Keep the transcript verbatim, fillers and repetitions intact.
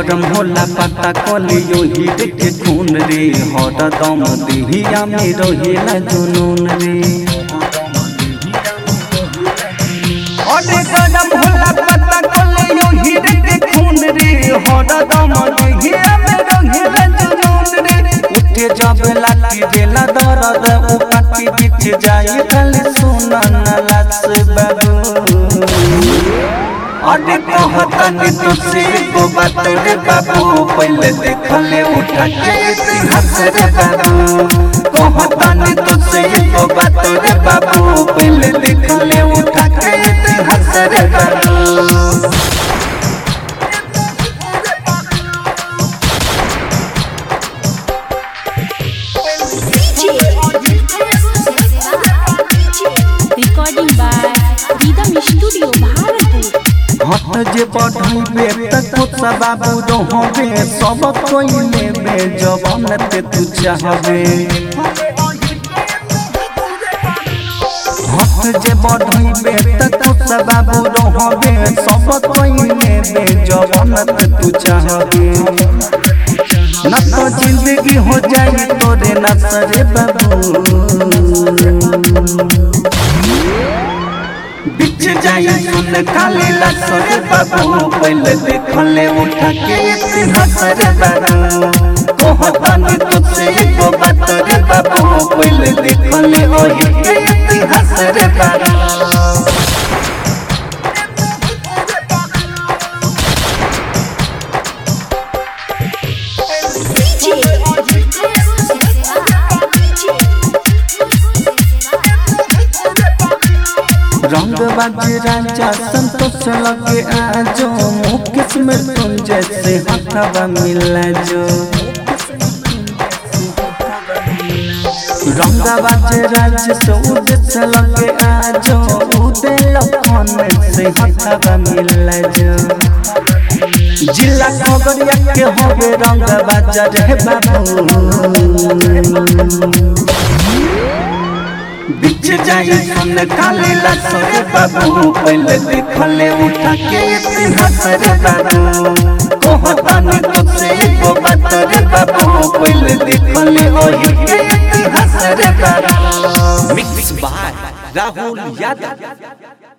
गरम होला पता कलियो हीरे के खून रे हरदम दिहिया में रहेला जुनून रे अरे गरम होला पता कलियो हीरे के खून रे हरदम दिहिया में रहेला जुनून रे उठे जब लाठी देला दर्द उ पाटी बिछ जाए कल सुना न लास बाबू अरे कहतनी तुझसे को बात रे बाबू पहले देखले उठा के इतिहास रे बाबू कहतनी तुझसे को बात रे बाबू पहले देखले उठा के इतिहास रे बाबू recording by rhythm studio Bharatpur हट जे बढ़ाइबे तक कुछ बाबू रहबे सब कोई लेबे जवान ते तू चाहबे हट जे बढ़ाइबे तक कुछ बाबू रहबे सब कोई लेबे जवान ते तू चाहबे न तो जिंदगी हो जाए तोरे नसरे बाबू बिछ जाए सुन खाली लसरे बाबू पहले देखले उठा के इतिहास रे बाबू कहतनी तुझसे को बात रे बाबू पहले देखले ओही के इतिहास रे बाबू रंग बाजे राजा संतोष लगे आजो मुकेश में तुम जैसे हथवा मिला जो रंग बाजे राजा से उदेश लगे आजो उदे लखन से हथवा मिला जो जिला खगड़िया के होवे रंग बाजा रे बाबू बिछ जाए सुन खाली लसरे बाबू पहले देखले उठा के इतिहास रे बाबू कहतनी तुझसे को बात रे बाबू पहले देखले ओही के इतिहास रे बाबू मिक्स बाय राहुल यादव।